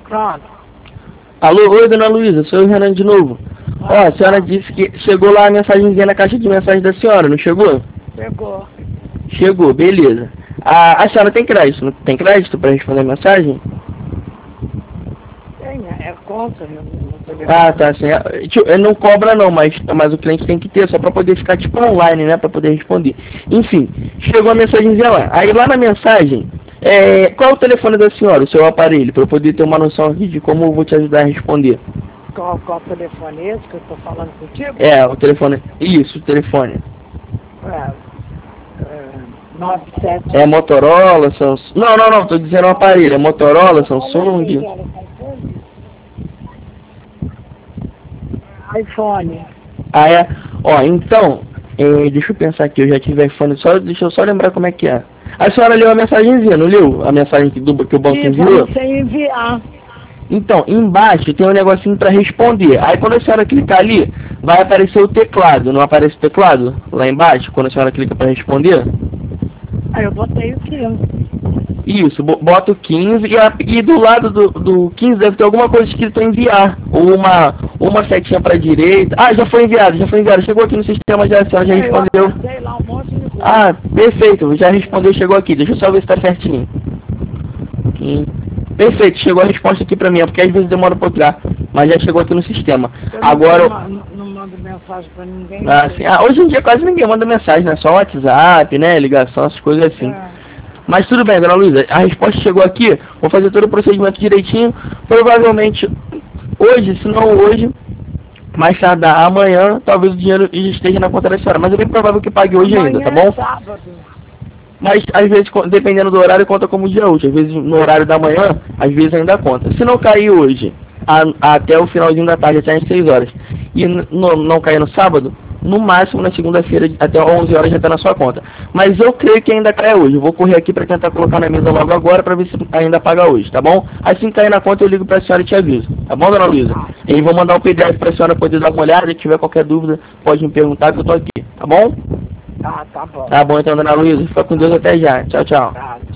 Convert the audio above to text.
Pronto. Alô, oi, dona Luísa, sou o Renan de novo. Ó, a senhora disse que chegou lá a mensagenzinha na caixa de mensagem da senhora, não chegou? Chegou. Chegou, beleza. A senhora tem crédito? Não tem crédito para responder a mensagem? Tem, é conta no telefone. Ah, tá, assim, não cobra não, mas o cliente tem que ter, só para poder ficar tipo online, né, para poder responder. Enfim, chegou a mensagenzinha lá. Aí lá na mensagem, qual é o telefone da senhora, o seu aparelho, para eu poder ter uma noção aqui de como eu vou te ajudar a responder? Qual telefone é esse que eu tô falando contigo? O telefone, isso, o telefone. 97. É Motorola, Samsung, não, tô dizendo o aparelho, é Motorola, Samsung, iPhone. Ó, então, deixa eu pensar aqui, eu já tive iPhone, deixa eu só lembrar como é que é. A senhora leu a mensagenzinha, não leu? A mensagem que o banco enviou? Sem enviar. Então, embaixo tem um negocinho para responder. Aí quando a senhora clicar ali, vai aparecer o teclado. Não aparece o teclado lá embaixo, quando a senhora clica para responder? Aí eu botei o 15. Isso, bota o 15 e do lado do 15 deve ter alguma coisa escrita enviar. Ou uma setinha para direita. Ah, já foi enviado. Chegou aqui no sistema, a senhora já respondeu. Eu lá um monte de coisa. Ah, perfeito, já respondeu, chegou aqui. Deixa eu só ver se tá certinho. Perfeito, chegou a resposta aqui pra mim, porque às vezes demora pra entrar, mas já chegou aqui no sistema. Agora não mando mensagem pra ninguém. Hoje em dia quase ninguém manda mensagem, né? Só WhatsApp, né? Ligação, essas coisas assim. Mas tudo bem, dona Luísa, a resposta chegou aqui, vou fazer todo o procedimento direitinho, provavelmente hoje, se não hoje, mais tardar amanhã, talvez o dinheiro esteja na conta da senhora, mas é bem provável que pague hoje ainda, tá bom? Sábado. Mas, às vezes, dependendo do horário, conta como dia útil. Às vezes, no horário da manhã, às vezes ainda conta. Se não cair hoje, até o finalzinho da tarde, até às 6 horas, e não cair no sábado, no máximo, na segunda-feira, até 11 horas, já está na sua conta. Mas eu creio que ainda cai hoje. Eu vou correr aqui para tentar colocar na mesa logo agora, para ver se ainda paga hoje, tá bom? Assim que cair na conta, eu ligo para a senhora e te aviso. Tá bom, dona Luísa? E vou mandar um PDF para a senhora poder dar uma olhada. Se tiver qualquer dúvida, pode me perguntar que eu tô aqui. Tá bom? Tá bom. Tá bom, então, dona Luísa. Fica com Deus até já. Tchau, tchau. Tá.